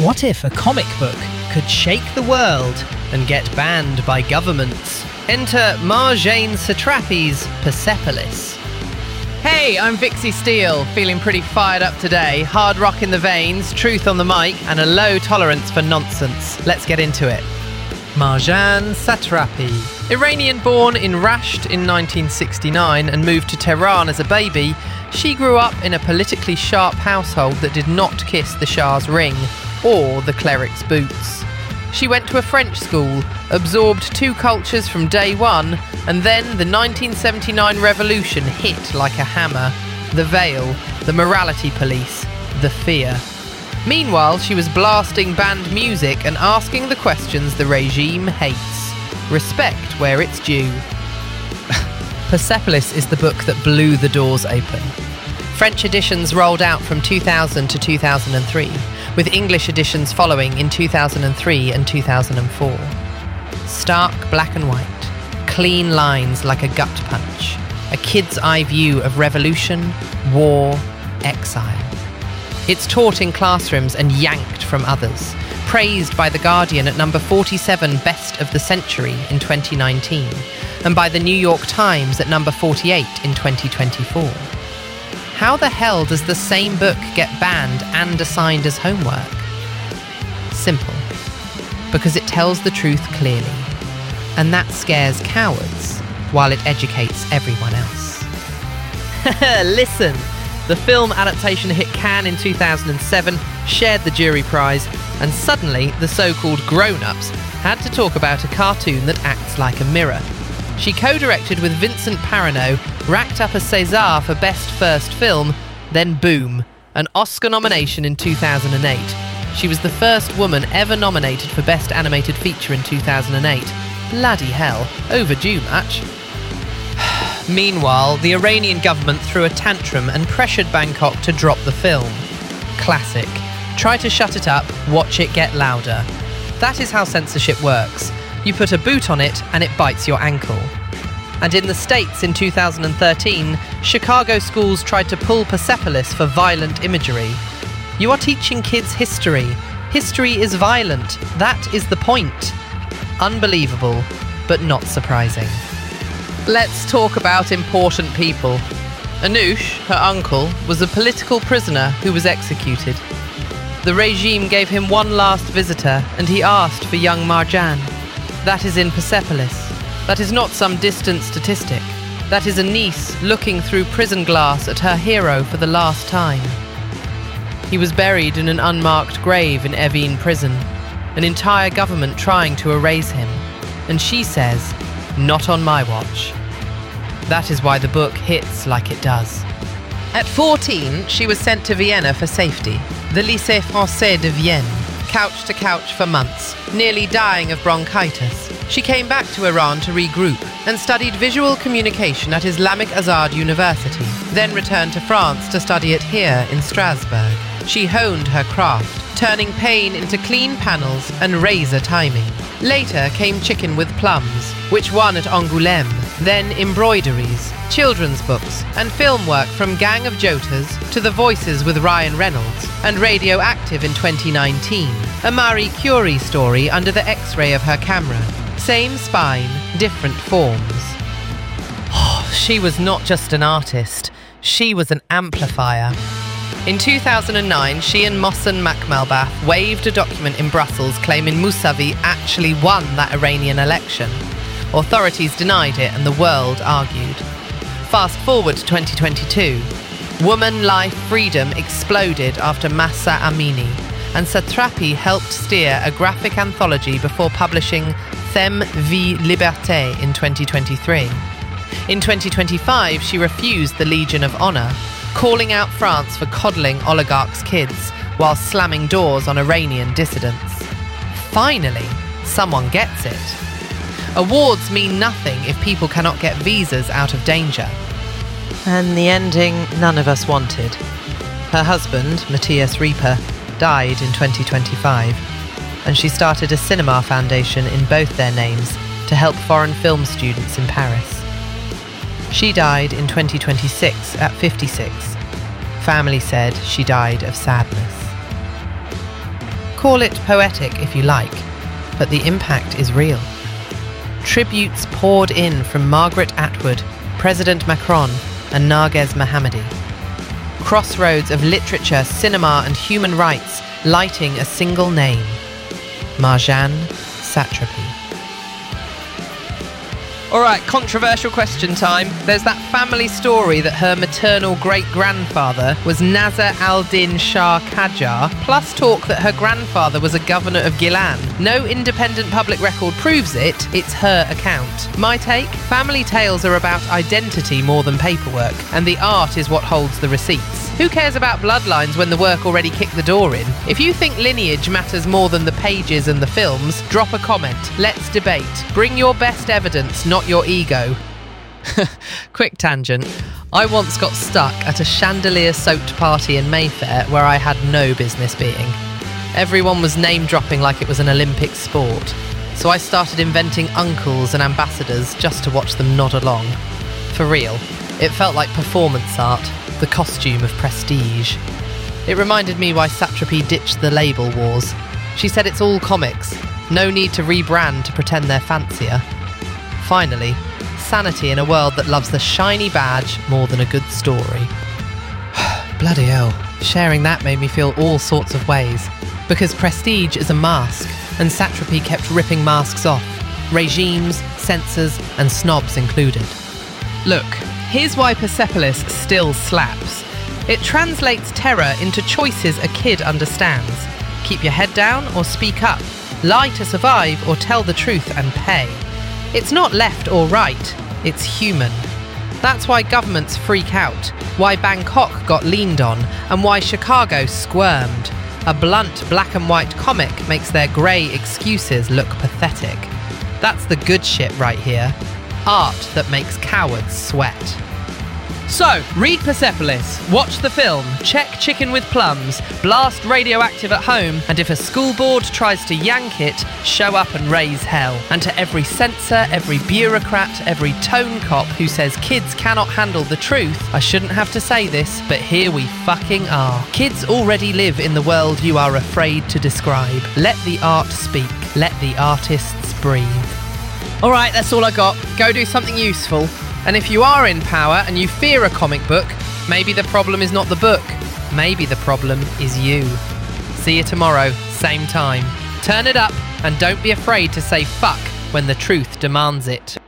What if a comic book could shake the world and get banned by governments? Enter Marjane Satrapi's Persepolis. Hey, I'm Vixie Steele, feeling pretty fired up today. Hard rock in the veins, truth on the mic, and a low tolerance for nonsense. Let's get into it. Marjane Satrapi. Iranian-born in Rasht in 1969 and moved to Tehran as a baby, she grew up in a politically sharp household that did not kiss the Shah's ring or the cleric's boots. She went to a French school, absorbed two cultures from day one, and then the 1979 revolution hit like a hammer. The veil, the morality police, the fear. Meanwhile, she was blasting banned music and asking the questions the regime hates. Respect where it's due. Persepolis is the book that blew the doors open. French editions rolled out from 2000 to 2003, with English editions following in 2003 and 2004. Stark black and white, clean lines like a gut punch, a kid's eye view of revolution, war, exile. It's taught in classrooms and yanked from others, praised by The Guardian at number 47 Best of the Century in 2019, and by The New York Times at number 48 in 2024. How the hell does the same book get banned and assigned as homework? Simple. Because it tells the truth clearly. And that scares cowards, while it educates everyone else. Listen! The film adaptation hit Cannes in 2007, shared the jury prize, and suddenly the so-called grown-ups had to talk about a cartoon that acts like a mirror. She co-directed with Vincent Parano, racked up a César for Best First Film, then boom, an Oscar nomination in 2008. She was the first woman ever nominated for Best Animated Feature in 2008. Bloody hell, overdue much. Meanwhile, the Iranian government threw a tantrum and pressured Bangkok to drop the film. Classic. Try to shut it up, watch it get louder. That is how censorship works. You put a boot on it and it bites your ankle. And in the States in 2013, Chicago schools tried to pull Persepolis for violent imagery. You are teaching kids history. History is violent. That is the point. Unbelievable, but not surprising. Let's talk about important people. Anoush, her uncle, was a political prisoner who was executed. The regime gave him one last visitor and he asked for young Marjane. That is in Persepolis. That is not some distant statistic. That is a niece looking through prison glass at her hero for the last time. He was buried in an unmarked grave in Evin prison, an entire government trying to erase him. And she says, "Not on my watch." That is why the book hits like it does. At 14, she was sent to Vienna for safety, the Lycée Français de Vienne, couch to couch for months, nearly dying of bronchitis. She came back to Iran to regroup and studied visual communication at Islamic Azad University, then returned to France to study it here in Strasbourg. She honed her craft, turning pain into clean panels and razor timing. Later came Chicken with Plums, which won at Angoulême, then embroideries, children's books, and film work from Gang of Jotars to The Voices with Ryan Reynolds, and Radioactive in 2019, a Marie Curie story under the X-ray of her camera. Same spine, different forms. She was not just an artist, she was an amplifier. In 2009, she and Mohsen Makhmalbaf waved a document in Brussels claiming Mousavi actually won that Iranian election. Authorities denied it and the world argued. Fast forward to 2022. Woman, life, freedom exploded after Mahsa Amini, and Satrapi helped steer a graphic anthology before publishing Femme, Vie, Liberté in 2023. In 2025, she refused the Legion of Honor, calling out France for coddling oligarchs' kids while slamming doors on Iranian dissidents. Finally, someone gets it. Awards mean nothing if people cannot get visas out of danger. And the ending none of us wanted. Her husband, Matthias Rieper, died in 2025, and she started a cinema foundation in both their names to help foreign film students in Paris. She died in 2026 at 56. Family said she died of sadness. Call it poetic if you like, but the impact is real. Tributes poured in from Margaret Atwood, President Macron, and Narges Mohammadi. Crossroads of literature, cinema, and human rights lighting a single name: Marjane Satrapi. Alright, controversial question time. There's that family story that her maternal great-grandfather was Nasser al-Din Shah Qajar, plus talk that her grandfather was a governor of Gilan. No independent public record proves it, it's her account. My take? Family tales are about identity more than paperwork, and the art is what holds the receipts. Who cares about bloodlines when the work already kicked the door in? If you think lineage matters more than the pages and the films, drop a comment. Let's debate. Bring your best evidence, not your ego. Quick tangent. I once got stuck at a chandelier-soaked party in Mayfair where I had no business being. Everyone was name-dropping like it was an Olympic sport, so I started inventing uncles and ambassadors just to watch them nod along. For real, it felt like performance art, the costume of prestige. It reminded me why Satrapi ditched the label wars. She said it's all comics, no need to rebrand to pretend they're fancier. Finally, sanity in a world that loves the shiny badge more than a good story. Bloody hell. Sharing that made me feel all sorts of ways. Because prestige is a mask, and Satrapi kept ripping masks off. Regimes, censors, and snobs included. Look, here's why Persepolis still slaps. It translates terror into choices a kid understands. Keep your head down or speak up. Lie to survive or tell the truth and pay. It's not left or right, it's human. That's why governments freak out, why Bangkok got leaned on, and why Chicago squirmed. A blunt black and white comic makes their grey excuses look pathetic. That's the good shit right here. Art that makes cowards sweat. So, read Persepolis, watch the film, check chicken with plums, blast Radioactive at home, and if a school board tries to yank it, show up and raise hell. And to every censor, every bureaucrat, every tone cop who says kids cannot handle the truth, I shouldn't have to say this, but here we fucking are. Kids already live in the world you are afraid to describe. Let the art speak. Let the artists breathe. Alright, that's all I got. Go do something useful. And if you are in power and you fear a comic book, maybe the problem is not the book. Maybe the problem is you. See you tomorrow, same time. Turn it up and don't be afraid to say fuck when the truth demands it.